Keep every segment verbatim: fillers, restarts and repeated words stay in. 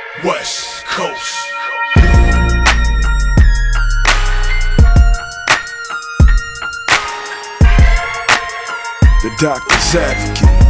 West Coast. The Doctor's Advocate.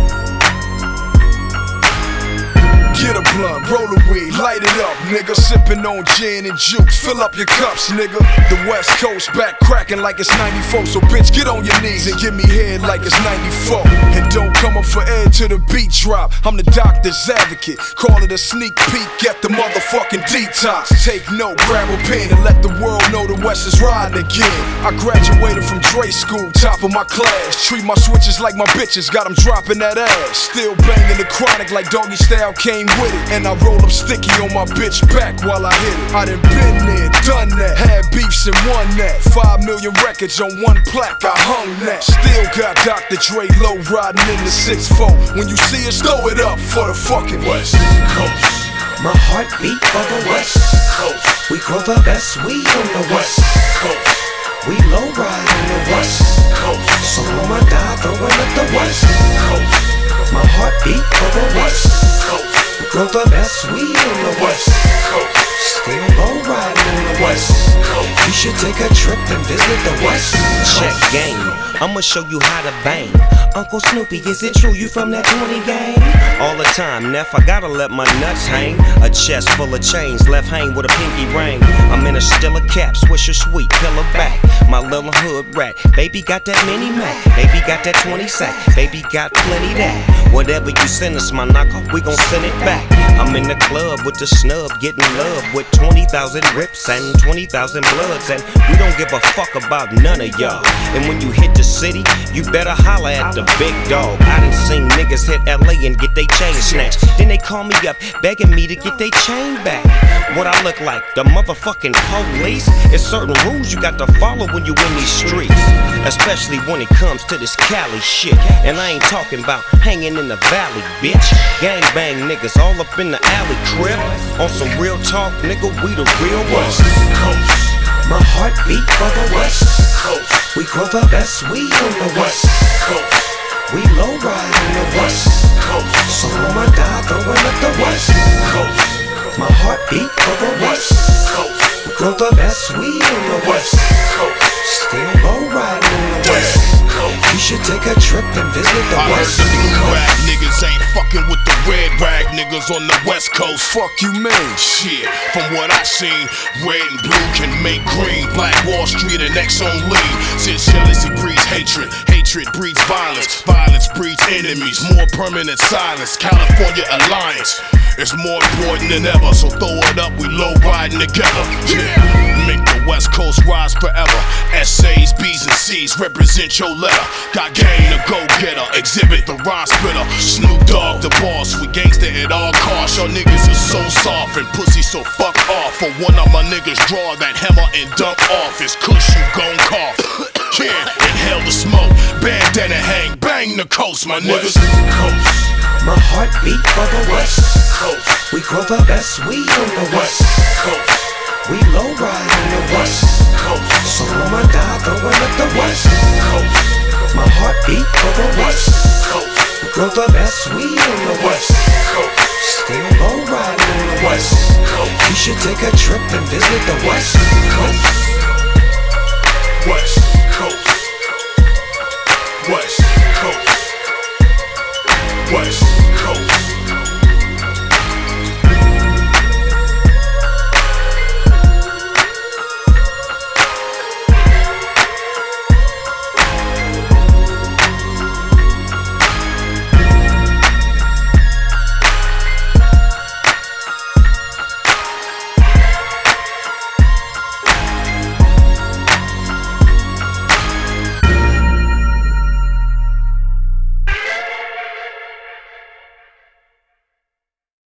Get a blunt, roll a weed, light it up, nigga. Sippin' on gin and juice, fill up your cups, nigga. The West Coast back crackin' like it's ninety-four. So bitch, get on your knees and give me head like it's ninety-four. And don't come up for air till the beat drop. I'm the Doctor's Advocate, call it a sneak peek at the motherfucking detox. Take note, grab a pen and let the world know the West is riding again. I graduated from Dre school, top of my class. Treat my switches like my bitches, got them dropping that ass. Still banging the chronic like Doggy Style came with it. And I roll up sticky on my bitch back while I hit it. I done been there, done that, had beefs and won that. Five million records on one plaque, I hung that. Still got Doctor Dre low riding in the six four. When you see us, throw it up for the fucking West Coast. My heartbeat for the West Coast. We grow the best weed on the West Coast. We low ride on the West Coast. So I'ma die throwing up the West Coast. My heartbeat for the West Coast. We grow the best weed on the West Coast. Still low riding on the West Coast. You should take a trip and visit the West Coast. Check game, I'ma show you how to bang. Uncle Snoopy, is it true you from that twenty gang? All the time, Neff, I gotta let my nuts hang. A chest full of chains, left hang with a pinky ring. I'm in a Stella cap, swisher sweet, pillar back. My little hood rat, baby got that mini Mac. Baby got that twenty sack, baby got plenty that. Whatever you send us, my knocker, we gon' send it back. I'm in the club with the snub, getting love with twenty thousand rips and twenty thousand bloods. And we don't give a fuck about none of y'all. And when you hit the city, you better holler at the big dog. I done seen niggas hit L A and get they chain snatched. Then they call me up, begging me to get they chain back. What I look like, the motherfucking police? It's certain rules you got to follow when you in these streets. Especially when it comes to this Cali shit. And I ain't talking about hanging in the valley, bitch. Gang bang niggas all up in the alley crib. On some real talk, nigga, we the real ones. West Coast. My heartbeat for the West Coast. We grow the best weed on the West Coast. We low ride on the West Coast. So I'ma die throwing up the West Coast. My heartbeat for the West Coast. We grow the best weed on the West Coast. Still low riding on the West Coast. You should take a trip and visit the I West heard the blue Coast. rag niggas ain't fucking with the red rag niggas on the West Coast. Fuck you mean? Shit, from what I seen, red and blue can make green. Black Wall Street and X on lean. Since jealousy breeds hatred, hatred breeds violence, violence breeds enemies. More permanent silence. California alliance is more important than ever. So throw it up, we low riding together. Yeah, make the West Coast rise forever. Essays, B's and C's represent your letter. Got game to go getter, exhibit the rhyme spitter. Snoop Dogg the boss, we gangsta at all costs. Y'all niggas is so soft and pussy, so fuck off. For one of my niggas draw that hammer and dunk off. It's kush you gon' cough. Yeah, inhale the smoke, bandana hang, bang the coast, my niggas. West Coast. My heartbeat for the West Coast. We grow the best weed on the West Coast. We low ride on the West Coast. So I'ma die throwing up the West Coast. My heartbeat for the West Coast. We grow the best weed on the West Coast. Still low riding on the West Coast. You should take a trip and visit the West Coast. West